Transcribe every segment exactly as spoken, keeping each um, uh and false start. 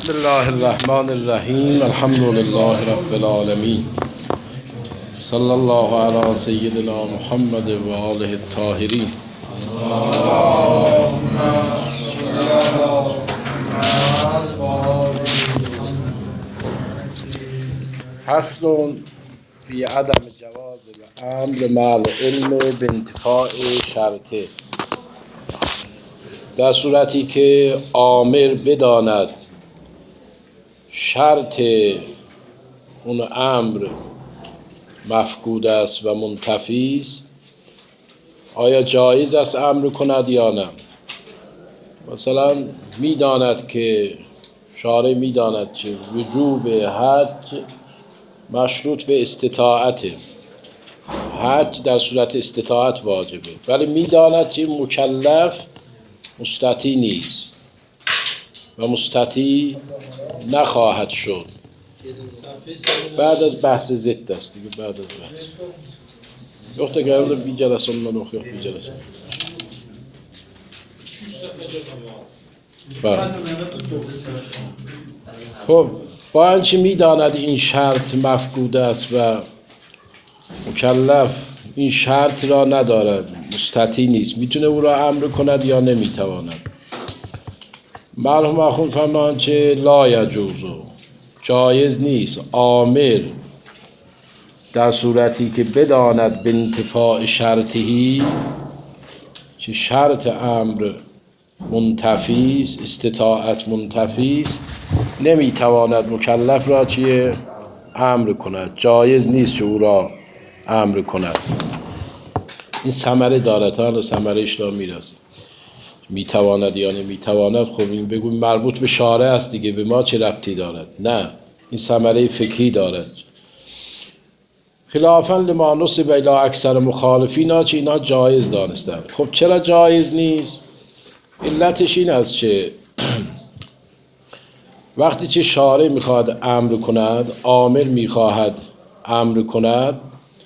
بسم الله الرحمن الرحیم الحمد لله رب العالمین صلی الله علی سیدنا محمد و آله الطاهرین. فصل فی عدم جواز الامر مع العلم بانتفاع شرطه. در صورتی که آمر بداند شرط اون امر مفقود است و منتفی است، آیا جایز است امر کند یا نه؟ مثلا میداند که شارع میداند که وجوب حج مشروط به استطاعته، حج در صورت استطاعت واجبه، ولی میداند که مکلف مستطیع نیست و مستطیع نخواهد شد. بعد از بحث ضد است دیگه، بعد از بحث یخت گرده بی جلسه من نخ یخت بی جلسه خب با اینکه میداند این شرط مفقود است و مکلف این شرط را ندارد، مستطیع نیست، میتونه او را امر کند یا نمیتواند؟ مرحوم اخوان فرمان که لا یجوزو، جایز نیست آمر در صورتی که بداند به انتفاع شرطی که شرط امر منتفی است، استطاعت منتفی است، نمیتواند مکلف را چیه امر کند، جایز نیست که او را امر کند. این ثمره دارد، حالا ثمره‌اش را میرسه میتواند یا نمیتواند. خب این بگو مربوط به شارع است دیگه، به ما چه ربطی دارد؟ نه، این ثمره فقهی دارد. خلافاً لما نسب الی اکثر مخالفین ها که اینا جایز دانستند. خب چرا جایز نیست؟ علتش این است که وقتی که شارع میخواهد امر کند، آمر میخواهد امر کند،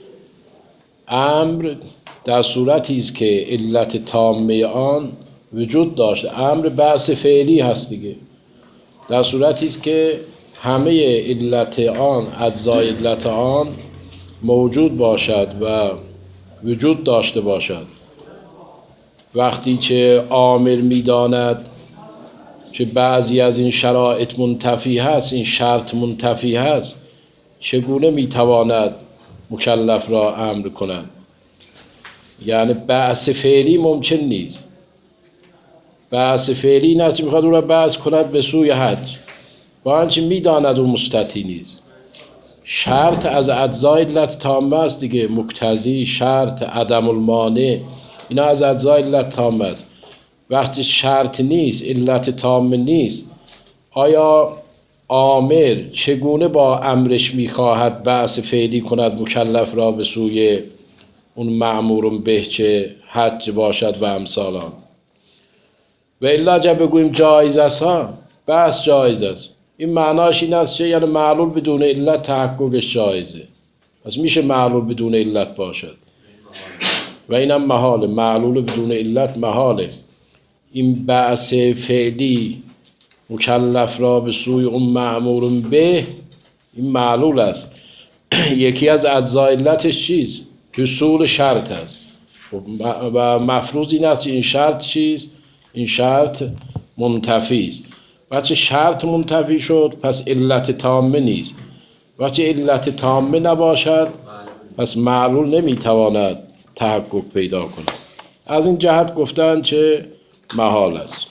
امر در صورتی است که علت تامه آن وجود داشته. امر بعث فعلی هست دیگه، در صورتی است که همه علت آن، اجزای علت آن موجود باشد و وجود داشته باشد. وقتی که آمر میداند که بعضی از این شرایط منتفی هست، این شرط منتفی هست، چگونه میتواند مکلف را امر کند؟ یعنی بعث فعلی ممکن نیست. بعث فعلی این است که میخواد او را بعث کند به سوی حج، با آنچه میداند او مستطیع نیست. شرط از اجزای علت تامه است دیگه، مقتضی، شرط، عدم المانع، اینا از اجزای علت تامه است. وقتی شرط نیست، علت تامه نیست، آیا آمر چگونه با امرش میخواهد بعث فعلی کند مکلف را به سوی اون مأمور به که حج باشد و امثال آن؟ و الا اگر بگوییم جایز است، ها بس جایز است، این معناش این است که یعنی معلول بدون علت تحققش جایزه، پس میشه معلول بدون علت باشد و اینم محاله، معلول بدون علت محاله. این بعث فعلی مکلف را به سوی اون مأمور به، این معلول است. یکی از اجزای علتش چیست؟ حصول شرط است و مفروض این است که این شرط چیست؟ این شرط منتفی است. وقتی شرط منتفی شد پس علت تامه نیست، وقتی علت تامه نباشد پس معلول نمیتواند تحقق پیدا کند. از این جهت گفتن که محال است.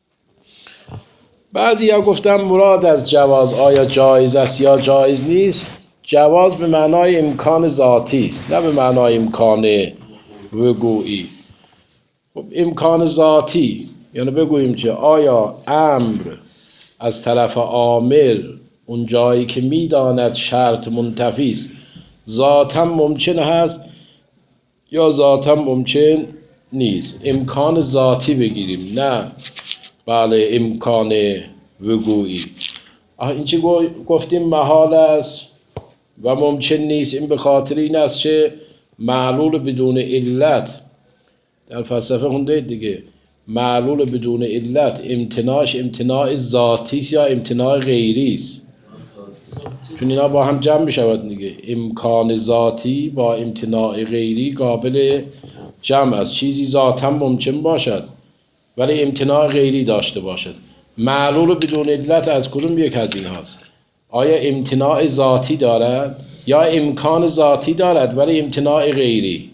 بعضی ها گفتن مراد از جواز آیا جایز است یا جایز نیست، جواز به معنای امکان ذاتی است، نه به معنای امکان وقوعی. خب امکان ذاتی یعنی بگوییم که آیا امر از طرف آمر اون جایی که میداند شرط منتفی است ذاتا ممکن هست یا ذاتا ممکن نیست. امکان ذاتی بگیریم، نه بله امکان وقوعی. این چی گفتیم محال است و ممکن نیست؟ این به خاطر این است که معلول بدون علت در فلسفه خونده دیگه، معلول بدون علت امتناعش امتناع ذاتی است یا امتناع غیری است؟ چون اینا با هم جمع میشود دیگه. امکان ذاتی با امتناع غیری قابل جمع است. چیزی ذاتا ممکن باشد ولی امتناع غیری داشته باشد. معلول بدون علت از کدوم یک از این هاست؟ آیا امتناع ذاتی دارد یا امکان ذاتی دارد ولی امتناع غیری؟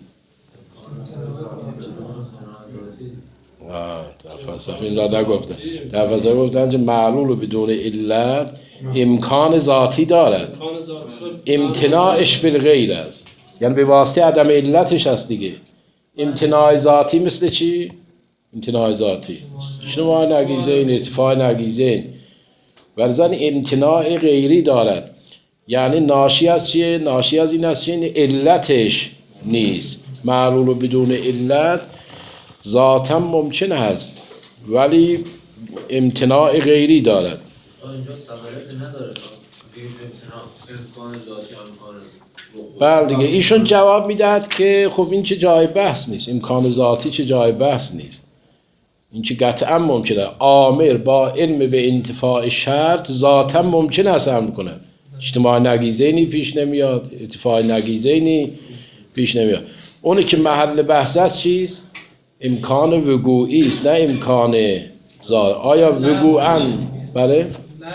در فلسفه این را نگفتن. در فلسفه گفتن که معلول بدون علت امکان ذاتی دارد، امتناعش بالغیر است، یعنی به واسطه عدم علتش هست دیگه. امتناع ذاتی مثل چی؟ امتناع ذاتی شنو نگیزین، ارتفاع نگیزین، ورزن امتناع غیری دارد، یعنی ناشی از چیه؟ ناشی از این است که علتش نیست. معلول بدون علت ذاتا ممکن هست ولی امتناع غیری دارد. اینجا ثمره نداره امکان ذاتی بله دیگه. ایشون جواب میدهد که خب این چه جای بحث نیست، امکان ذاتی چه جای بحث نیست، این چه قطعا ممکنه. آمر با علم به انتفاع شرط ذاتا ممکن است امر کند. اجتماع نگیزینی پیش نمیاد، اتفاع نگیزینی پیش نمیاد. اونی که محل بحث است چیست؟ امکان وقوعی است، نه امکان ذات. آیا وقوعاً بله؟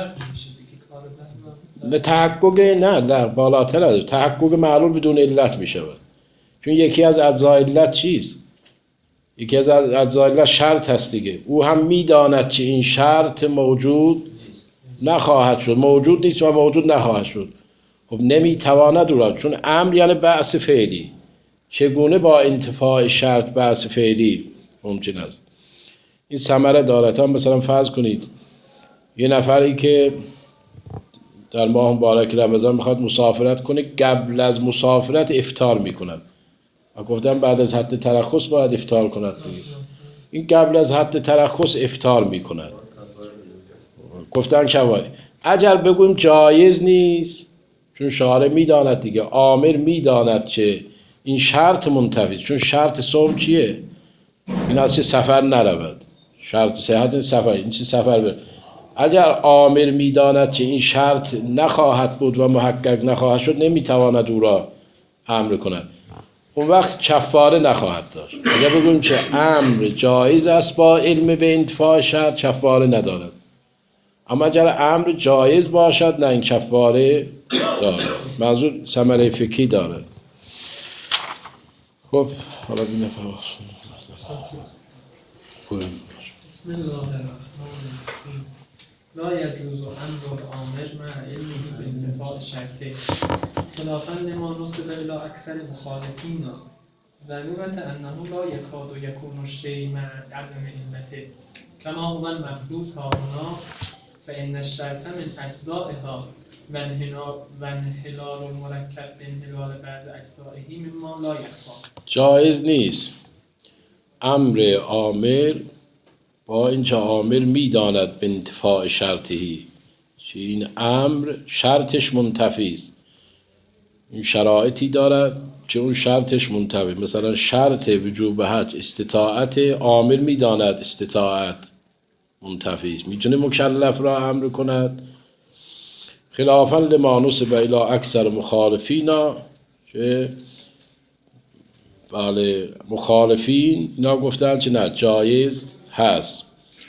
نه تحقق نه نه بالاتر از تحقق معلول بدون علت می شود. چون یکی از اجزای علت چیست؟ یکی از اجزای علت شرط هست دیگه. او هم میداند که این شرط موجود نخواهد شد، موجود نیست و موجود نخواهد شد. خب نمیتواند او را، چون امر یعنی بعث فعلی، چگونه با انتفاع شرط بعث فعلی ممکن است؟ این ثمره دارد. هم مثلا فرض کنید یه نفری که در ماه مبارک رمضان میخواد مسافرت کنه، قبل از مسافرت افطار میکند. و گفتم بعد از حد ترخص باید افطار کند. این قبل از حد ترخص افطار میکند. گفتن شوای اگر بگویم جایز نیست، چون شارع میداند دیگه، آمر میداند که این شرط منتفی، چون شرط صوم چیه؟ این اصلا سفر نرود. شرط صحت این سفر، این چی سفر بر. اگر آمر میداند که این شرط نخواهد بود و محقق نخواهد شد، نمیتواند او را امر کند. اون وقت کفاره نخواهد داشت. اگر بگویم که امر جایز است با علم به انتفاع شرط، کفاره ندارد. اما اگر امر جایز باشد، نه این کفاره دارد. منظور ثمره فقهی دارد. خب حالا ببینیم بسم الله الرحمن الرحیم. لا یجوز امر الامر مع علمه بانتفاع شرطه خلافا لما نسب الى اکثر مخالفین ضرورت انه لا یکاد یکون الشیء مع عدم علته کما هو المفروض ها هنا فان الشرط من اجزائها و انحلال المرکب بانحلال بعض اجزائه مما لا یخفی. جایز نیست امر آمر با اینکه آمر میداند به انتفاع شرطهی، چه این امر شرطش منتفی است. این شرایطی دارد که اون شرطش منتفی. مثلا شرط وجوب حج استطاعت، آمر میداند استطاعت منتفی است، میتونه مکلف را امر کند. خلافا لما نسب الی اکثر مخالفینا، که بله مخالفین اینا گفتن که نه جایز هست.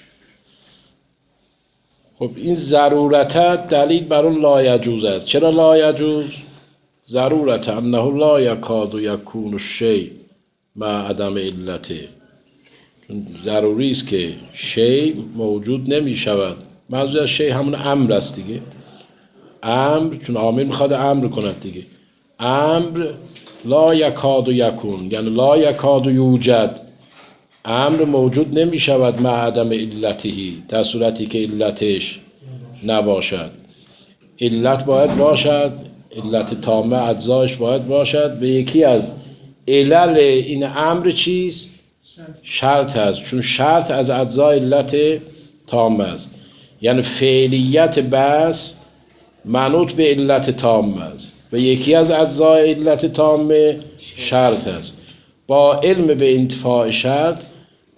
خب این ضرورت دلیل بر اون لا یجوز است. چرا لا یجوز؟ ضرورت انه لا یکاد یکون الشیء مع عدم علته، چون ضروری است که شیء موجود نمی شود. منظور از شیء همون امر است دیگه. امر، چون آمر میخواد امر کند دیگه. امر لا یکاد یکون یعنی لا یکاد یوجد، امر موجود نمی شود مع عدم علتهی، در صورتی که علتش نباشد. علت باید باشد، علت تامه اجزاش باید باشد. به یکی از علل این امر چیست؟ شرط است، چون شرط از اجزای علت تامه است. یعنی فعلیت بس منوط به علت تامه است و یکی از اجزای علت تامه شرط است. با علم به انتفاع شرط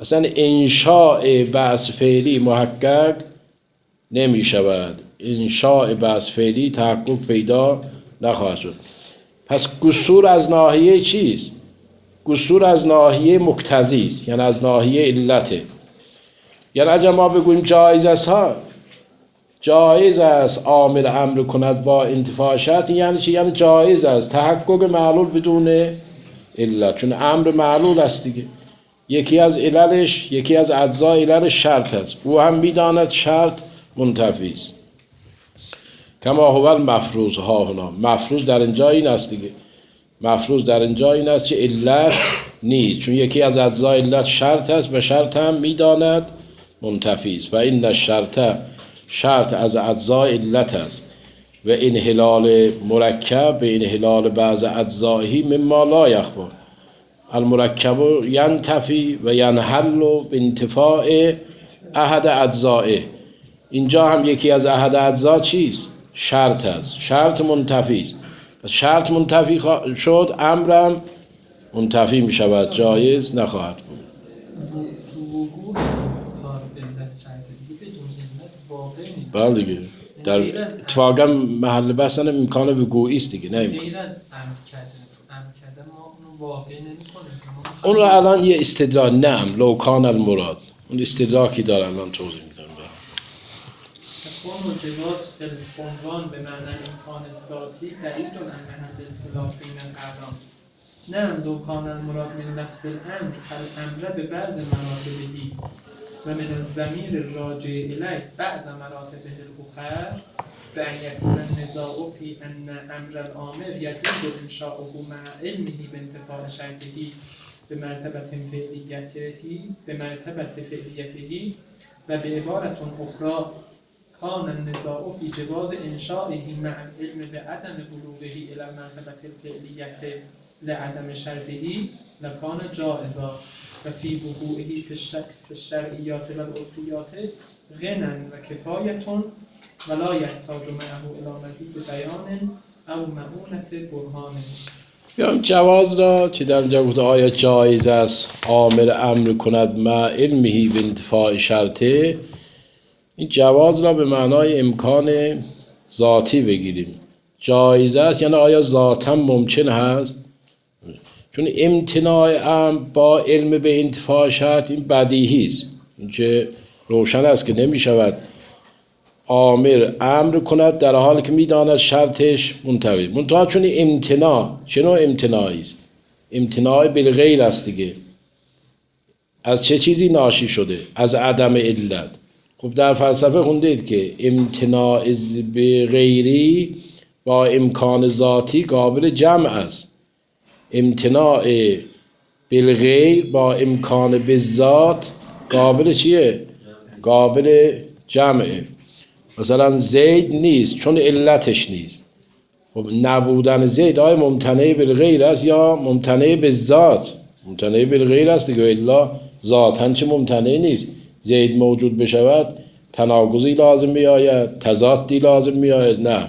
اصلا انشاء بعث فعلی محقق نمی شود. انشاء بعث فعلی تحقق پیدا نخواهد شد. پس قصور از ناحیه چیست؟ قصور از ناحیه مقتضی است، یعنی از ناحیه علته. یعنی اگر ما بگوییم جایز است ها، جایز است آمر امر کند با انتفاع شرط، یعنی چی؟ یعنی جایز است تحقق معلول بدون علت، چون امر معلول است دیگه. یکی از عللش، یکی از اجزای عللش شرط است، او هم میداند شرط منتفی است. کما هو المفروض ها هنا، مفروض در اینجا این است دیگه. مفروض در اینجا این است که علت نیست، چون یکی از اجزای علت شرط است و شرط هم میداند منتفی است. و این الشرط، شرط از اجزای علت است و انحلال مرکب به انحلال بعض اجزایه مما لا یخفی. المرکب ینتفی و ینحل به انتفاع احد اجزائه. اینجا هم یکی از احد اجزا چیست؟ شرط است، شرط منتفی است. شرط منتفی شد، امرم منتفی می شود، جایز نخواهد بود. بله دیگه، در اتفاقا محل بحثن امکان وقوعی است دیگه. نه غیر از امر کردن، امر کردن ما اونو واقع نمی‌کنیم. اون رو الان یه استدلال، نعم لو کان المراد، اون استدلالی داره الان توضیح میدم. کون و جواز عنوان به معنی امکان ذاتی دلیل دون ان محل اختلاف بین الاعلام. نعم لو کان المراد من نفس الامر الامر به بعض مراتبه و من الضمیر الراجع الیه بعض مراتبه الاخر بأن يكون النزاع في أن أمر الآمر يجوز إنشاؤه مع علمه بانتفاع شرطه بمرتبة فعليته بمرتبة فعليته و بعبارة أخرى كان النزاع في جواز إنشائه مع العلم بعدم بلوغه إلى مرتبة الفعلية لعدم شرطه لكان جائزا و فی وقوعه في الشرعیات و العرفیات غنا و کفایتون ولا یحتاج معه الی مزید بیان او معونت برهان. بیام جواز را که در اینجا گفته آیا جایز است آمر امر کند مع علمه به انتفاع شرطه، این جواز را به معنای امکان ذاتی بگیریم. جایز است یعنی آیا ذاتا ممکن هست، چون امتناع امر با علم به انتفاع شرط این بدیهی است، این که روشن است که نمی شود آمر امر کند در حالی که می داند شرطش منتفی. منتها چون امتناع چه نوع امتناعی است؟ امتناع بالغیر است دیگه. از چه چیزی ناشی شده؟ از عدم علت. خب در فلسفه خوندید که امتناع بغیری با امکان ذاتی قابل جمع است. امتناع بالغیر با امکان بالذات قابل چیه؟ قابل جمعه. مثلا زید نیست چون علتش نیست. خب نبودن زید آیا ممتنع بالغیر است یا ممتنع بالذات؟ ممتنع بالغیر است دیگه، الا ذاتاً چه ممتنع نیست. زید موجود بشود تناقضی لازم می آید، تضادی لازم می آید. نه،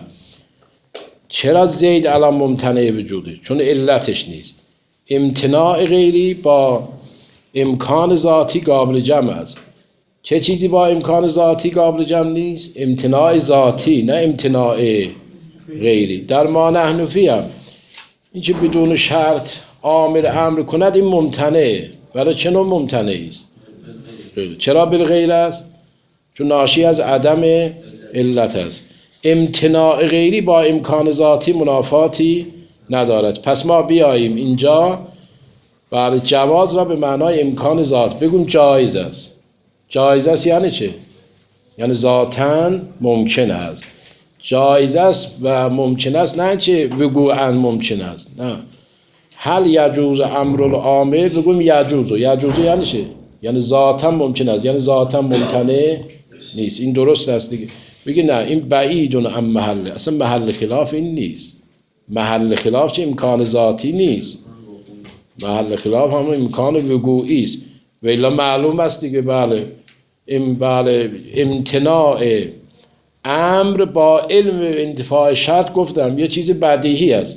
چرا زید الان ممتنع وجوده؟ چون علتش نیست. امتناع غیری با امکان ذاتی قابل جمع است. چه چیزی با امکان ذاتی قابل جمع نیست؟ امتناع ذاتی، نه امتناع غیری. در ما نحنفی هم این که بدون شرط آمر امر کند این ممتنع. ولی چه نوع ممتنعی است؟ چرا بالغیر است؟ چون ناشی از عدم علت است. امتناع غیری با امکان ذاتی منافاتی ندارد. پس ما بیاییم اینجا برای جواز و به معنای امکان ذات بگیم جایز است. جایز است یعنی چه؟ یعنی ذاتاً ممکن است. جایز است و ممکن است، نه چه وقوعاً ممکن است. نه، هل یجوز امر الامر بگیم یجوز. یجوز یعنی چه؟ یعنی ذاتاً ممکن است، یعنی ذاتاً ممتنع نیست. این درست است دیگه. بگی نه این بعیدون عن محله، اصلا محل خلاف این نیست. محل خلاف چه امکان ذاتی نیست، محل خلاف هم امکان وقوعی است. و الا معلوم است دیگه. بله ام بله امتناع امر با علم انتفاع شرط گفتم یه چیز بدیهی است.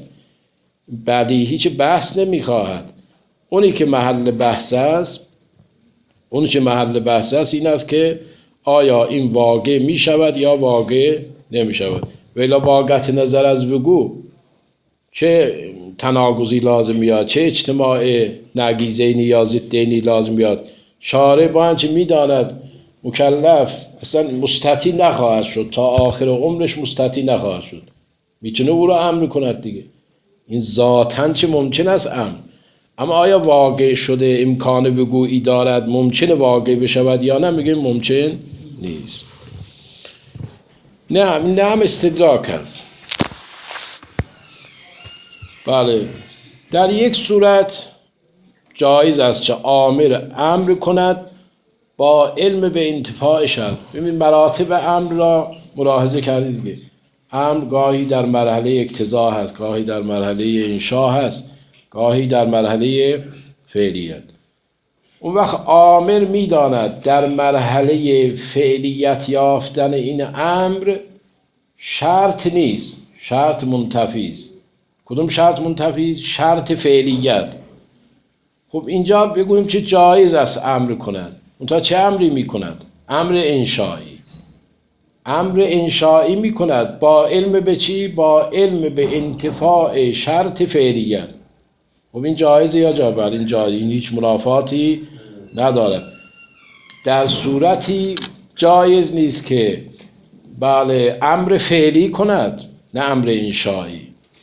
بدیهی چه بحث نمیخواهد. اونی که محل بحث است اون چه محل بحث است این است که آیا این واقع می شود یا واقع نمی شود. ولی واقعیت نظر از بگو چه تناقضی لازم میاد، چه اجتماع نگیزینی یا ضدینی لازم میاد. شارع با آنچه میداند مکلف اصلا مستطیع نخواهد شد، تا آخر عمرش مستطیع نخواهد شد، میتونه او را امر کند دیگه. این ذاتاً چه ممکن است امر. اما آیا واقع شده امکان بگویی دارد ممکنه واقع بشود یا نه؟ میگه ممکن نیست. نه نه هم استدراک هست. بله در یک صورت جایز است که آمر امر کند با علم به انتفاع شرط. ببین مراتب امر را ملاحظه کردید دیگه. امر گاهی در مرحله اقتضا هست، گاهی در مرحله انشا هست، گاهی در مرحله فعلیت. اون وقت آمر میداند در مرحله فعلیت یافتن این امر شرط نیست، شرط منتفی است. کدوم شرط منتفی است؟ شرط فعلیت. خب اینجا بگوییم چه جایز است امر کند. اونتا چه امری میکند؟ امر انشایی. امر انشایی میکند با علم به چی؟ با علم به انتفاع شرط فعلیت. خب این جایزه یا جابر؟ این جایزه، این هیچ منافاتی ندارد. در صورتی جایز نیست که بله امر فعلی کند نه امر انشایی.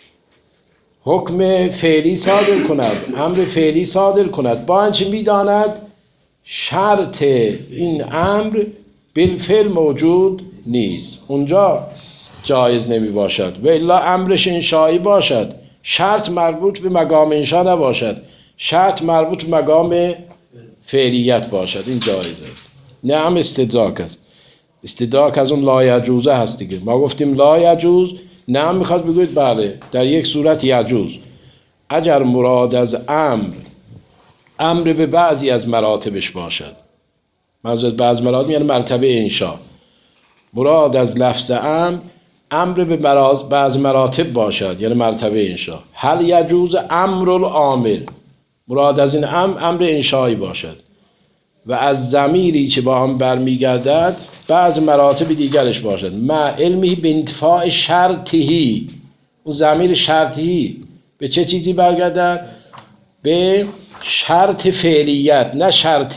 حکم فعلی صادر کند، امر فعلی صادر کند با آنچه میداند شرط این امر بالفعل موجود نیست، اونجا جایز نمی باشد. و الا امرش انشایی باشد، شرط مربوط به مقام انشا نباشد، شرط مربوط به مقام فعلیت باشد، این جایز است. نه هم استدراک است. استدراک از اون لا یجوزه هست دیگه. ما گفتیم لا یجوز، نه هم میخواد بگوید بله در یک صورت یجوز. اگر مراد از امر امر به بعضی از مراتبش باشد، منظور از بعض مراتب یعنی مرتبه انشا، مراد از لفظ امر امر به بعض مراتب باشد یعنی مرتبه انشا، هل یجوز امر الامر، مراد از این امر امر انشایی باشد و از ضمیری که با هم برمیگردد بعض مراتب دیگرش باشد، مع علمی به انتفاع شرطی. اون ضمیر شرطی به چه چیزی برگردد؟ به شرط فعلیت نه شرط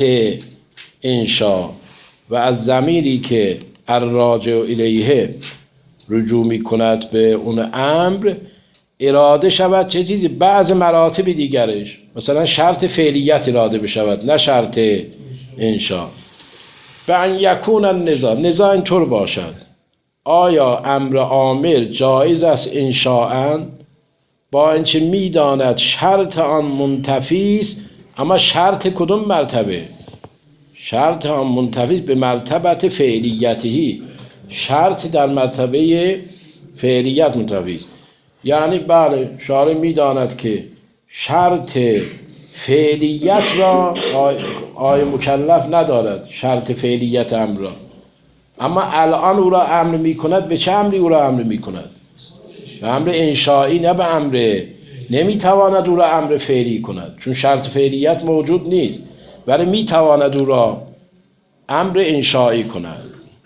انشا. و از ضمیری که الراجع الیه رجوع می کند به اون امر اراده شود چه چیزی؟ بعض مراتب دیگرش، مثلا شرط فعلیت اراده بشود نه شرط انشا. به ان یکون النزاع، نزاع اینطور باشد آیا امر آمر جایز است انشاءً با اینکه میداند شرط آن منتفی است، اما شرط کدوم مرتبه؟ شرط آن منتفی به مرتبت فعلیتی، شرط در مرتبه فعلیت منتفی است. یعنی بله شارع میداند که شرط فعلیت را آی, آی مکلف ندارد، شرط فعلیت امر را، اما الان او را امر می کند. به چه امری او را امر می کند؟ به امر انشایی نه به امر. نمی تواند او را امر فعلی کند چون شرط فعلیت موجود نیست، ولی می تواند او را امر انشایی کند.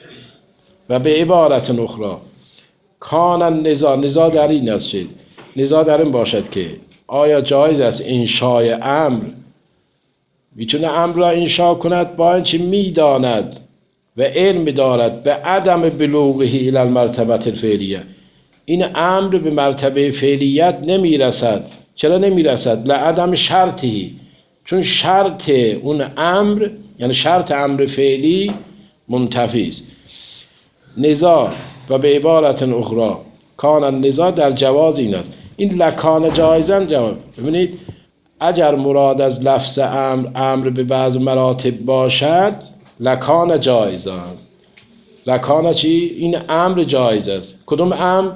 و به عبارت اخرى کان النزاع، نزاع در این است، نزاع در این باشد که آیا جایز است انشای امر، میتونه امر را انشا کند با اینکه میداند و علم دارد به عدم بلوغه الی المرتبه الفعلیه، این امر به مرتبه فعلیت نمیرسد. چرا نمیرسد؟ لعدم شرطی، چون شرط اون امر یعنی شرط امر فعلی منتفی است. نزاع و به عبارت اخرى کان النزاع در جواز این است. این لکان جایزن جواب. ببینید اگر مراد از لفظ امر امر به بعض مراتب باشد لکان جایزن. لکان چی؟ این امر جایز است. کدوم امر؟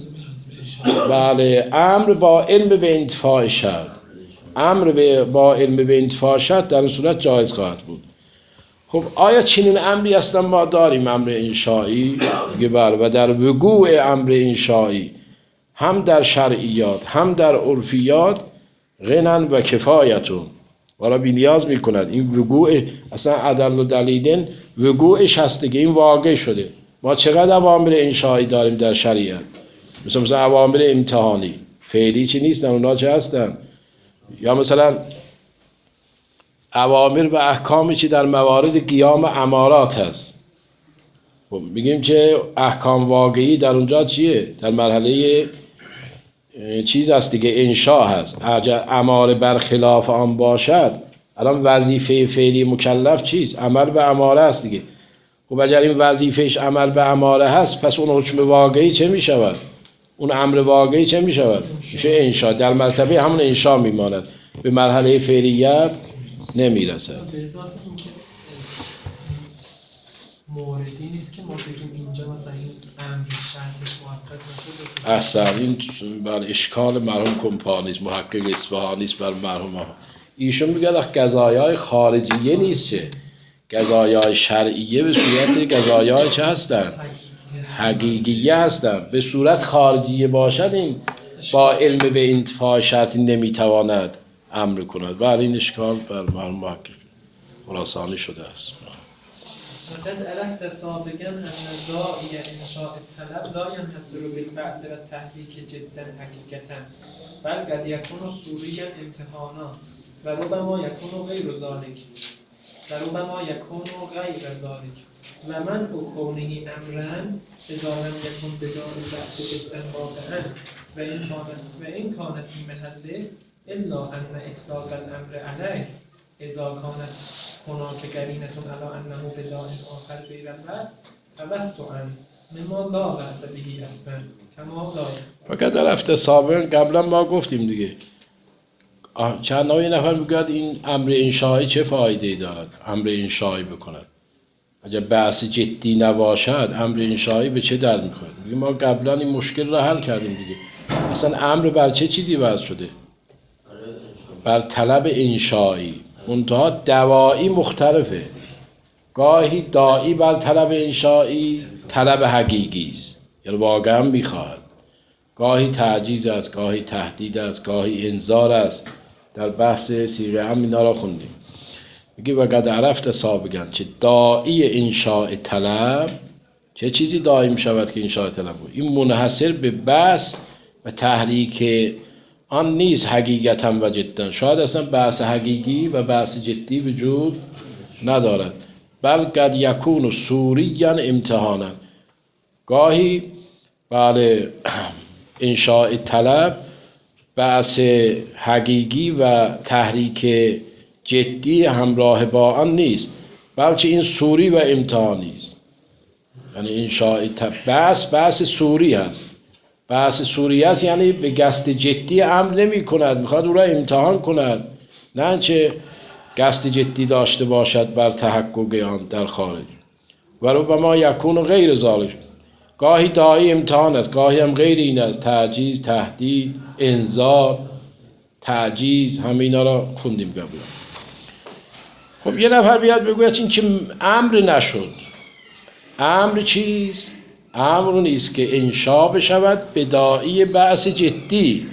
بله امر با علم به انتفاع شرط. امر با علم به انتفاع شرط در این صورت جایز خواهد بود. خب آیا چنین امری اصلا ما داریم امر انشایی؟ میگه بله. و در وقوع امر انشایی هم در شرعیات هم در عرفیات غنن و کفایتون، ما را بی نیاز میکند. این وقوع اصلا عدل و دلیلن وقوعش هست دیگه، این واقع شده. ما چقدر اوامر انشایی داریم در شریعت، مثل مثلا اوامر امتحانی فعلی چی نیستن، اونا چه هستن؟ یا مثلا اوامر و احکامی که در موارد قیام امارات هست. خب میگیم که احکام واقعی در اونجا چیه؟ در مرحله چیز هست دیگه، انشا هست. اگر اماره برخلاف آن باشد، الان وظیفه فعلی مکلف چیست؟ عمل به اماره هست دیگه. خب اگر این وظیفهش عمل به اماره هست، پس اون حکم واقعی چه میشود؟ اون امر واقعی چه میشود؟ میشه انشا. در مرتبه همون انشا میماند، به مرحله فعلیت نمیرسد. به اضافه اینکه موردی نیست که ما بگیم اینجا مثلا این امر شرطش محقق نشده. اصلا این بر اشکال مرحوم کمپانیست محقق اصفهانی است بر مرحوم ها. ایشون میگه قضایای خارجیه نیست، چه قضایای شرعیه به صورت قضایای چه هستن؟ حقیقیه هستن. به صورت خارجیه باشد این با علم به انتفاع شرطی نمیتواند امر کند. بله این اشکال بر مرحوم محقق خراسانی شده است. وقد عرفت سابقا ان داعی انشاء الطلب لا ينحصر بالبعث و التحریک جدا حقیقتا بل قد یکون صوریا امتحانا و ربما یکون غیر ذلك و ربما یکون غیر ذلك و من کونه امرا اذا لم یکن بداعی البعث جدا واقعا و این کانت و این کانت فی محله الا ان اطلاق الامر علیه اذا کانت هناك قرینة علی انه بداعی آخر غیر البعث توسعا مما لا بأس به اصلا کما لا. فقط در هفته سابق قبلا ما گفتیم دیگه، چند نوع نفر میگوید این امر انشایی چه فایده ای دارد امر انشایی بکند، اگر بحث جدی نباشد امر انشایی به چه درد میخورد؟ میگه ما قبلا این مشکل را حل کردیم دیگه. اصلا امر بر چه چیزی وضع شده؟ بر طلب انشایی. منتها دوائی مختلفه، گاهی داعی بر طلب انشایی طلب حقیقی است، یعنی واقعا میخواهد، گاهی تعجیز است، گاهی تهدید است، گاهی انذار است. در بحث سیغه هم اینا را خوندیم. میگه وقد عرفت سابقا چه داعی انشاء طلب، چه چیزی داعی میشود که انشاء طلب بود؟ این منحصر به بحث و تحریک آن نیست حقیقتا و جدا. شاید اصلا بحث حقیقی و بحث جدی وجود ندارد. بل قد یکون صوریا امتحانا، گاهی بله انشاء طلب بحث حقیقی و تحریک جدی همراه با آن نیست، بلکه این صوری و امتحانی است. یعنی انشاء بحث بحث صوری هست، بحث صوری است، یعنی به قصد جدی امر نمی کند، میخواد او را امتحان کند، نه چه قصد جدی داشته باشد بر تحقق آن در خارج. و ربما یکون غیر ذلک، گاهی داعی امتحان است، گاهی هم غیر این است، تعجیز، تهدید، انذار، تعجیز، همه اینا را خوندیم قبلا. خب یه نفر بیاد بگوید این که امر نشد. امر چیست؟ امر نیست که انشا بشود به داعی بحث جدی،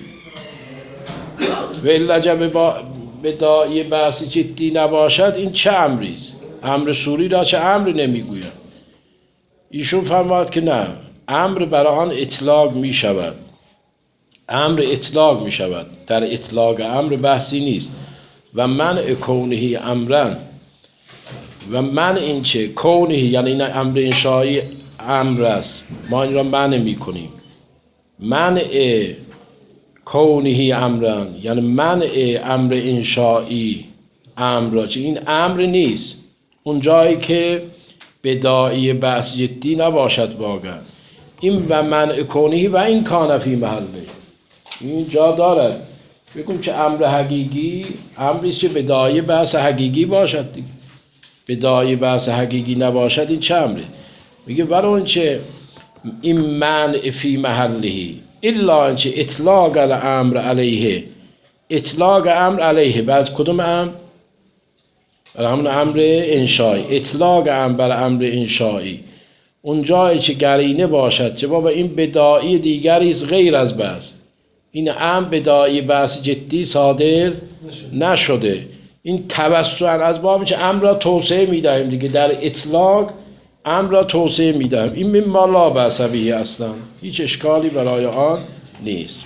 و الا جب به داعی بحث جدی نباشد این چه امریست؟ امر سوری را چه امر نمیگوید؟ ایشون فرماد که نه، امر برای آن اطلاق می شود، امر اطلاق می شود، در اطلاق امر بحثی نیست. و منع کونهی امرن، و منع این چه کونهی، یعنی این امر انشایی امر است، ما این را منع می کنیم. منع کونهی امرن یعنی منع امر انشایی امر را، چه این امر نیست اون جایی که به داعی بحث جدی نباشد واقعا. این و منع کونهی و این کان فی محله، این جا دارد بگم که امر حقیقی امریست که به داعی بحث حقیقی باشد دیگه. به داعی بحث حقیقی نباشد این چه امره؟ میگه ولی اون چه این منع فی محله الا انچه اطلاق الامر علیه، اطلاق امر علیه بعد کدوم امر؟ برای همون امر انشایی. اطلاق امر بر امر انشایی اون جایی که قرینه باشد که بابا این بداعی دیگری است غیر از بحث، این امر بداعی بحث جدی صادر نشده، این توسعا از باب که امر را توسعه میدهیم دیگه، در اطلاق امر را توسعه میدهیم. این مما لا بأس به اصلا، هیچ اشکالی برای آن نیست.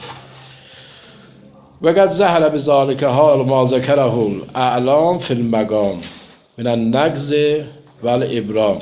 وقد ظهر بذلک حال ما ذکره الاعلام فی المقام من النقض و الابرام.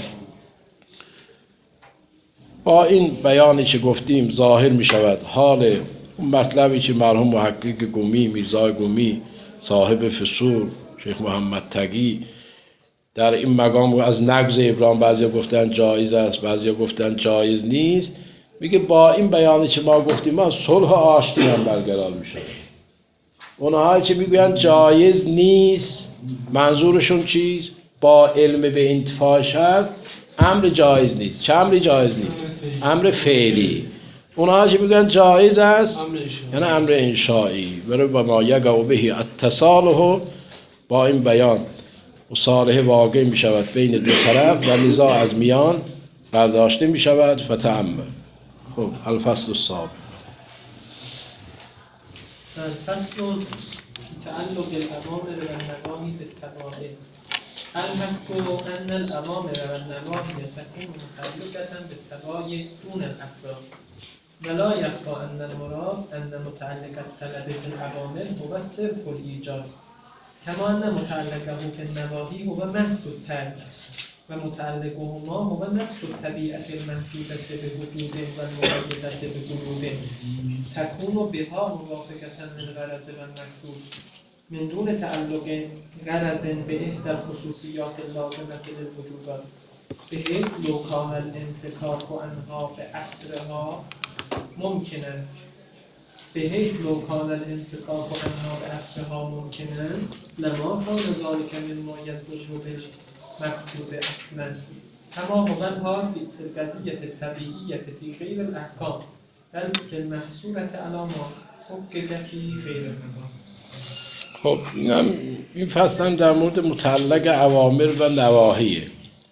با این بیانی که گفتیم ظاهر می شود حال اون مطلبی که مرحوم محقق گمی، میرزا گمی صاحب فصول، شیخ محمد تقی در این مقام از نقض ابرام بعضیا گفتن جایز است، بعضیا گفتن جایز نیست. میگه با این بیانی که ما گفتیم ما صلح و آشتی هم برقرار میشه. اونهایی که میگوین جایز نیست منظورشون چیز؟ با علم به انتفاع شرط امر جایز نیست. چه امری جایز نیست؟ امر فعلی. اونهایی که میگوین جایز است یعنی امر انشایی. برای با ما یقع به التصالح، با این بیان مصالحه واقع می شود بین دو طرف و نزاع از میان برداشته می شود. فتعمل. خب الفصل السابع. الفصل تعلق الأوامر والنواهی بالتبادل. الحق أن الأوامر والنواهی تكون متعلقة بالتبادل دون الأفراد، ولا يخفى أن المراد أن متعلق الطلب في الأوامر هو صرف الإيجاد، كما أن متعلقه في النواهي هو محض الترك، ومتعلقهما هو نفس الطبيعة المحدودة بوجود والمقيدة بقيود تكون بها موافقة للغرض والمقصود من دون تعلق غرض بإحدى الخصوصيات اللازمة للوجودات، بحيث لو كان الانفكاك عنها بأسرها ممكنا بحيث لو كان الانفكاك عنها بأسرها ممكنا لما كان ذلك مما يضر بالمقصود أصلا، كما هو الحال في القضية الطبيعية في غير الأحكام، بل في المحصورة على ما حقق في غير الأحكام. خب این فصل هم در مورد متعلق اوامر و نواهیه.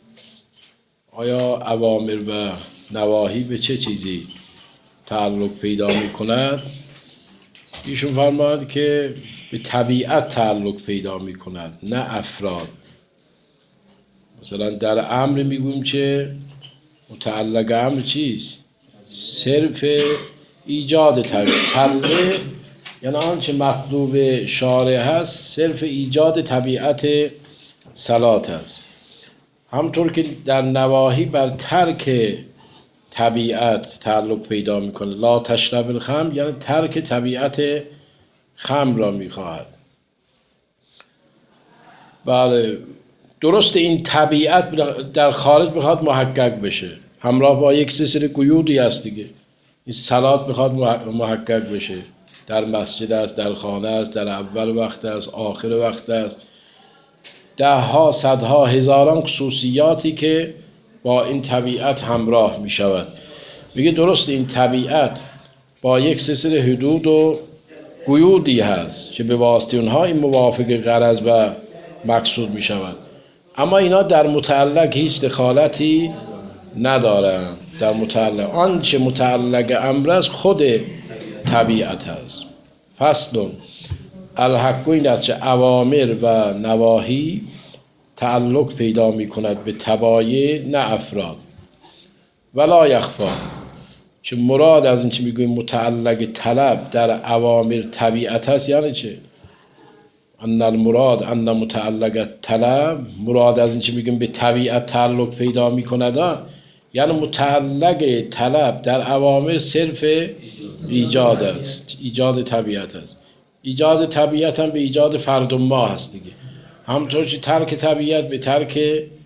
آیا اوامر و نواهی به چه چیزی تعلق پیدا می کند؟ ایشون فرماید که به طبیعت تعلق پیدا می کند، نه افراد. مثلا در امر میگویم که متعلق امر چیست؟ صرف ایجاد طبیعت، یعنی آنچه مطلوب شارع هست صرف ایجاد طبیعت صلات است. همطور که در نواهی بر ترک طبیعت تعلق پیدا میکنه. لا تشرب الخمر یعنی ترک طبیعت خمر را میخواهد. بله درست این طبیعت در خارج میخواد محقق بشه، همراه با یک سلسله قیودی هست دیگه. این صلات میخواد محقق بشه، در مسجد است، در خانه است، در اول وقت است، آخر وقت است. ده ها، صدها، هزاران خصوصیاتی که با این طبیعت همراه می شود. میگه درست این طبیعت با یک سلسله حدود و قیودی هست که به واسطه اونها این موافق غرض و مقصود می شود، اما اینا در متعلق هیچ دخالتی ندارن. در متعلق آنچه متعلق امر است خود طبیعت است. فصل الحق این است که اوامر و نواهی تعلق پیدا می کند به تبایع نه افراد. ولا یخفا، که مراد از این چه میگویم متعلق طلب در اوامر طبیعت است یعنی چه؟ ان المراد ان متعلق طلب، مراد از این چه میگویم به طبیعت تعلق پیدا می کند یعنی متعلق طلب در اوامر صرف ایجاد است، ایجاد طبیعت است. ایجاد طبیعت هم به ایجاد فرد و ما هست دیگه. همطور که ترک طبیعت به ترک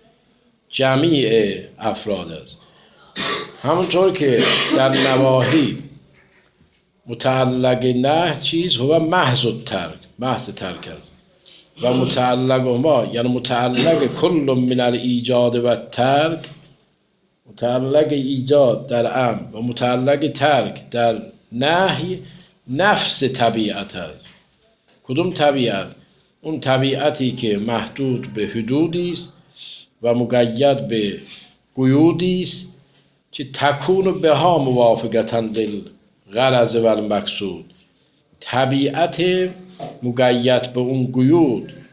جمیع افراد است. همونطور که در نواهی متعلق نه چیز هو محض الترک، محض ترک است، و متعلق ما یعنی متعلق کل من الایجاد و ترک، متعلق ایجاد در امر و متعلق ترک در نهی نفس طبیعت است. کدوم طبیعت؟ اون طبیعتی که محدود به حدودی است و مقید به قیودی است که تکون بها موافقتاً بالغرض و المقصود. طبیعت مقید به اون قیود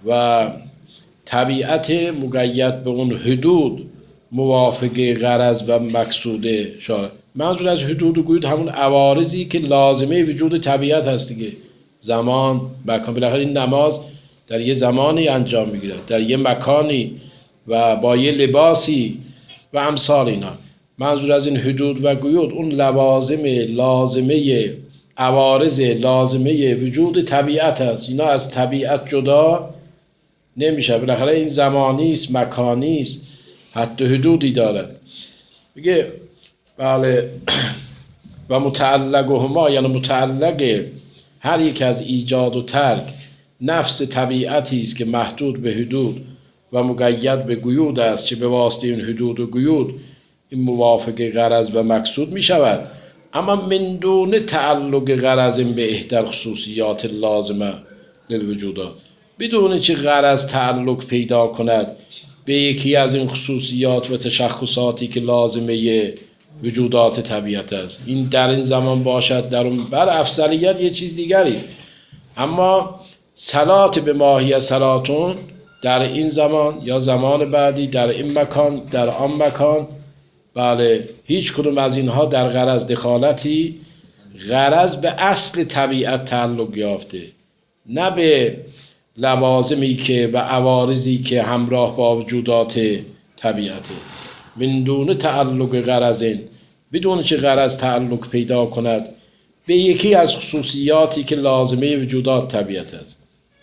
و طبیعت مقید به اون حدود موافق غرض و مقصود شارع. منظور از حدود و قیود همون عوارضی که لازمه وجود طبیعت هست دیگه. زمان، مکان. بالاخره این نماز در یه زمانی انجام میگیره، در یه مکانی و با یه لباسی و امثال اینا. منظور از این حدود و قیود اون لوازم لازمه عوارض لازمه وجود طبیعت هست. اینا از طبیعت جدا نمیشه. بالاخره این زمانی است، مکانی است، حد و حدودی دارد. میگه بله و متعلقهما، یعنی متعلق هر یک از ایجاد و ترک نفس طبیعتی است که محدود به حدود و مقید به قیود است، چه به واسطه این حدود و قیود این موافق غرض و مقصود می شود، اما من دون تعلق غرض به احدى الخصوصیات اللازمه للوجودات، بدون چه غرض تعلق پیدا کند به یکی از این خصوصیات و تشخصاتی که لازمه وجودات طبیعت است. این در این زمان باشد، در اون بر افضلیت یه چیز دیگری است. اما صلات به ماهی صلاتون در این زمان یا زمان بعدی، در این مکان، در آن مکان، بله هیچ کدوم از اینها در غرض دخالتی، غرض به اصل طبیعت تعلق یافته، نه به لوازمی که و عوارضی که همراه با وجودات طبیعته. من دون تعلق غرضین، بدون چه غرض تعلق پیدا کند به یکی از خصوصیاتی که لازمه وجودات طبیعت است.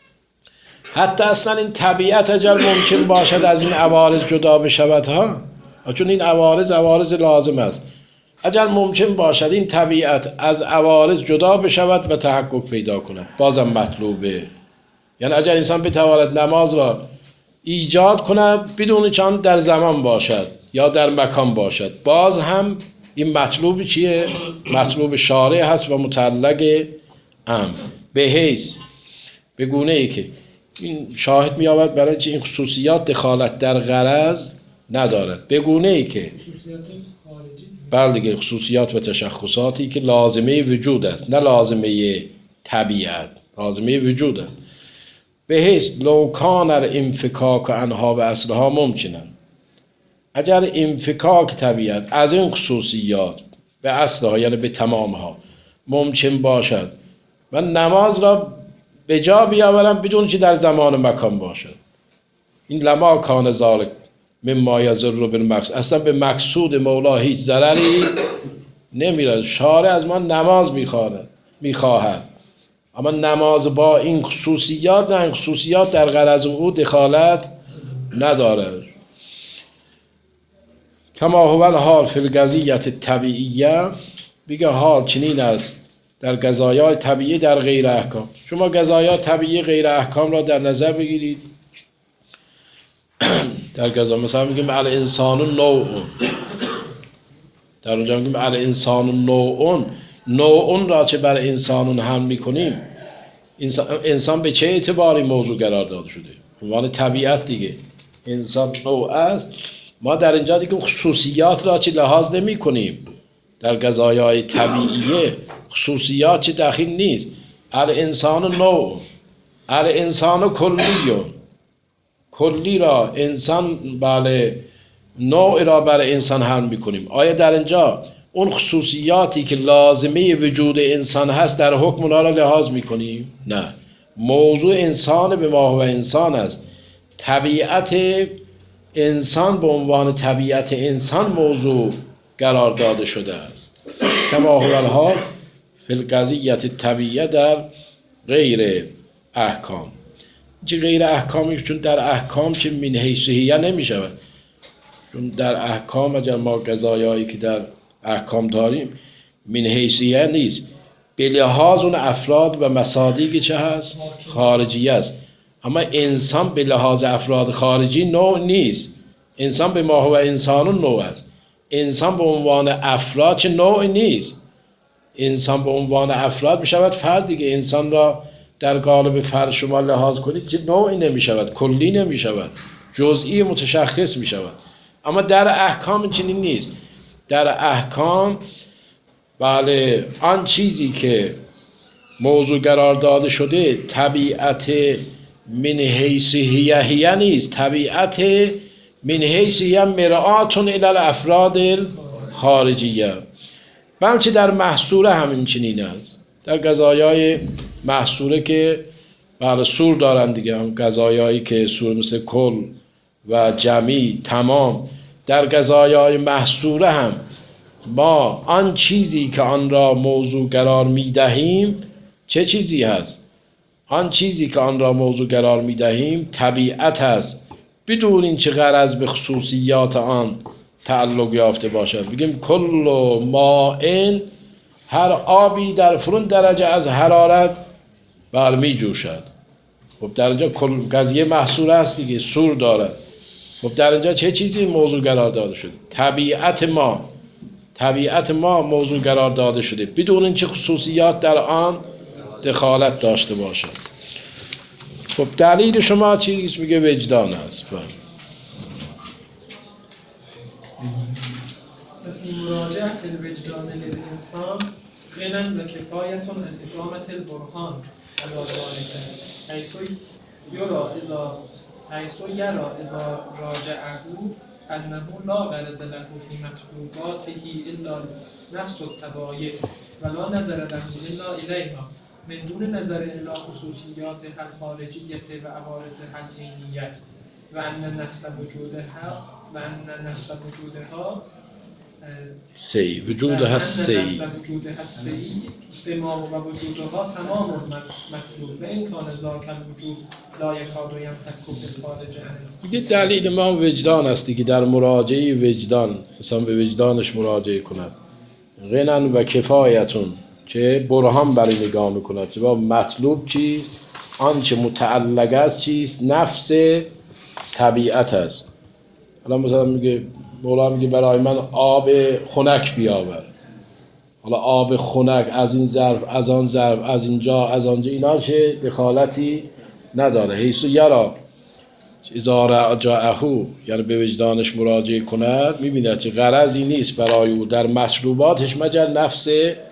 حتی اصلا این طبیعت اجل ممکن باشد از این عوارض جدا بشود ها، چون این عوارض عوارض لازم است. اجل ممکن باشد این طبیعت از عوارض جدا بشود و تحقق پیدا کند، بازم مطلوبه. یعنی اجل انسان بتواند نماز را ایجاد کند بدون چون در زمان باشد یا در مکان باشد، باز هم این مطلوب چیه؟ مطلوب شارع هست و متعلق امر، به حیث به گونه ای که این شاهد می آورد برای چه این خصوصیات دخالت در غرض ندارد، به گونه ای که بله دیگه خصوصیات و تشخصاتی که لازمه وجود است، نه لازمه طبیعت، لازمه وجود است. به حیث لو کان الانفکاک عنها و اصلها ممکنه، اگر انفکاک طبیعت از این خصوصیات به اصلها یعنی به تمامها ممکن باشد و نماز را به جا بیاورم بدون که در زمان مکان باشد، این لما کان ذالک مما یضر بالمقصود، اصلا به مقصود مولا هیچ ضرری نمیرسد. شارع از ما نماز میخواهد میخواهد اما نماز با این خصوصیات، نه این خصوصیات در غرض او دخالت ندارد. کما هو الحال فی القضیة الطبیعیه، بگه حال چنین است در قضایای طبیعی در غیر احکام. شما قضایای طبیعی غیر احکام را در نظر بگیرید. در قضا مثلا میگیم الانسان نوع، در اونجا میگیم الانسان نوع، نوع را چه بر انسانون هم میکنیم، انسان, انسان به چه اعتباری موضوع قرار داده شده؟ عنوان طبیعت دیگه. انسان نوع است، ما در اینجا دیگه خصوصیات را چه لحاظ نمی کنیم. در قضایای طبیعیه خصوصیات چه داخل نیست. الانسان نوع، الانسان کلیون، کلی را انسان بله نوع را برای انسان هم میکنیم. آیا در اینجا اون خصوصیاتی که لازمه وجود انسان هست در حکم اونها را لحاظ میکنیم؟ نه. موضوع انسان به ما هو انسان است. طبیعت انسان به عنوان طبیعت انسان موضوع قرار داده شده است. کما هو الحال فی القضیة الطبیعیه در غیر احکام. چه غیر احکامی؟ چون در احکام چه من حیثیه نمی شود. چون در احکام اگر ما قضایایی که در احکام داریم من حیثیه نیست، به لحاظ اون افراد و مصادیقی چه هست؟ خارجی است. اما انسان به لحاظ افراد خارجی نوع نیست. انسان به ما هو انسان نوع است. انسان به عنوان افراد چه نوع نیست. انسان به عنوان افراد می شود فرد دیگه. انسان را در قالب فرد شما لحاظ کنید که نوعی نمی شود، کلی نمی شود، جزئی متشخص می شود. اما در احکام چنین نیست. در احکام بله آن چیزی که موضوع قرار داده شده طبیعت من حیث هی هی نیست، طبیعت من حیث هی مرآتون الی الافراد خارجیه. و همچه در محصوره همین چنین است. در غذایای محصوره که بله سور دارن دیگه، هم غذایایی که سور مثل کل و جمی تمام، در غذایای محصوره هم ما آن چیزی که آن را موضوع قرار می دهیم چه چیزی هست؟ آن چیزی که آن را موضوع قرار می دهیم طبیعت هست، بدون این چه غرض به خصوصیات آن تعلق یافته باشد. بگیم کل مائن، هر آبی در فرون درجه از حرارت برمی جوشد. خب در اینجا کل قضیه محصول هست دیگه، سور دارد. خب در اینجا چه چیزی موضوع قرار داده شده؟ طبیعت ما، طبیعت ما موضوع قرار داده شده بدون اینکه خصوصیات در آن دخالت داشته باشد. خب دلیل شما چیز میگه وجدان است. فی مراجعة الوجدان للإنسان غنى وكفاية عن إقامة البرهان على ذلك حيث يرى إذا حيث يرى إذا راجعه أنه لا غرض له في مطلوباته إلا نفس الطبائع ولا نظر له إلا إليها من دون نظر إلى خصوصياتها الخارجية وعوارضها العينية وأن نفس وجودها وأن نفس وجودها سی وجودها سی وجودها السي بما وجودها تمام مطلوب و این کان ذاک الوجود لا یکاد ینفک فی الخارج عنه. دیگه دلیل ما وجدان است که در مراجعه وجدان انسان به وجدانش مراجعه کند، غنن و کفایتون، چه برهان برای نگاه میکند که با مطلوب چیست، آنچه متعلق است چیست، نفس طبیعت است. حالا مثلا میگه مولا میگه برای من آب خنک بیاور، حالا آب خنک از این ظرف از آن ظرف از اینجا از آنجا، اینا چه دخالتی نداره. حیث یرا اذا راجعه، یعنی به وجدانش مراجعه کند میبیند که غرضی نیست برای او در مشروباتش مگر نفس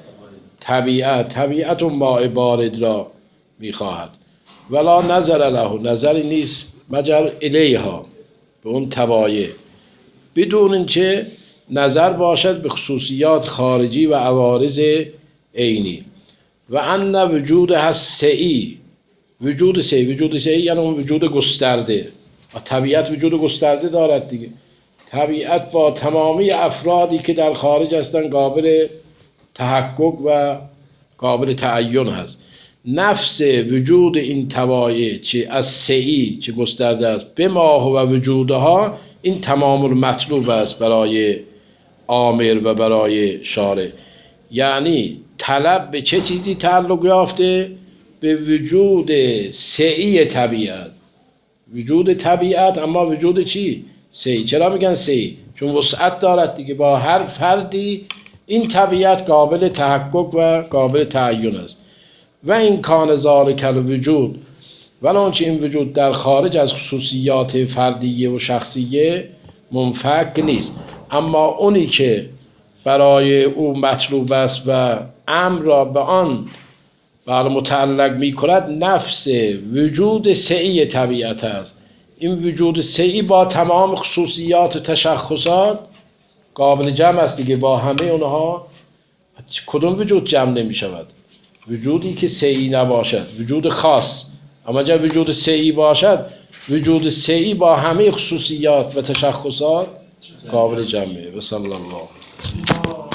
طبیعت، طبیعت و ماء بارد را میخواهد. ولا نظر له، نظری نیست مگر الیها، به اون طبایع، بدون اینکه نظر باشد به خصوصیات خارجی و عوارض عینی. و ان وجود هستی، وجود سی، وجود سی یعنی اون وجود گسترده. و طبیعت وجود گسترده دارد دیگه. طبیعت با تمامی افرادی که در خارج هستند قابل تحقق و قابل تعین هست. نفس وجود این طبایع چه از سی چه گسترده است به ما و وجودها، این تمام المطلوب است برای آمر و برای شارع. یعنی طلب به چه چیزی تعلق یافته؟ به وجود سعی طبیعت، وجود طبیعت، اما وجود چی؟ سعی. چرا میگن سعی؟ چون وسعت دارد دیگه، با هر فردی این طبیعت قابل تحقق و قابل تعین است. و این کان ذالک الوجود، ولو چه این وجود در خارج از خصوصیات فردیه و شخصیه منفک نیست، اما اونی که برای او مطلوب است و امر را به آن بر متعلق می کند نفس وجود سعی طبیعت است. این وجود سعی با تمام خصوصیات و تشخصات قابل جمع است دیگه، با همه اونها. کدوم وجود جمع نمی شود؟ وجودی که سعی نباشد، وجود خاص. اما اگر وجود سعی باشد، وجود سعی با همه خصوصیات و تشخصات قابل جمعه. و صلی الله